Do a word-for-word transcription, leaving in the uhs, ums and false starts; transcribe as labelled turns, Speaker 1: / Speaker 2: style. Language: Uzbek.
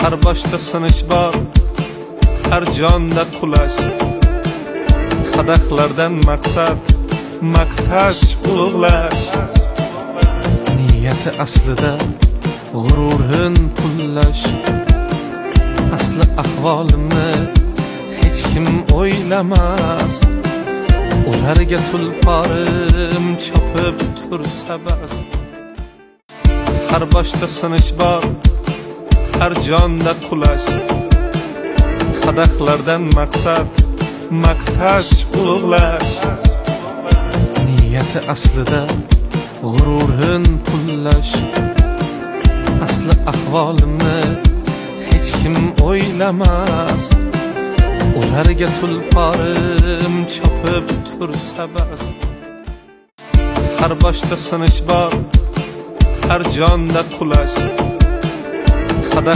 Speaker 1: Har boshda sinish bor, har jonda qulash. Qadahlardan maqsad maqtash, ulug'lash. Niyati aslida g'ururin pullash. Asli ahvolimni hech kim o'ylamas. Ularga tulporim chopib tursa bas. Har boshda sinish bor, har jonda qulash. Qadahlardan maqsad maqtash, ulug'lash. Niyati aslida g'ururin pullash. Asli ahvolimni hech kim o'ylamas. Ularga tulporim chopib tursa bas. Har boshda sinish bor, har jonda qulash.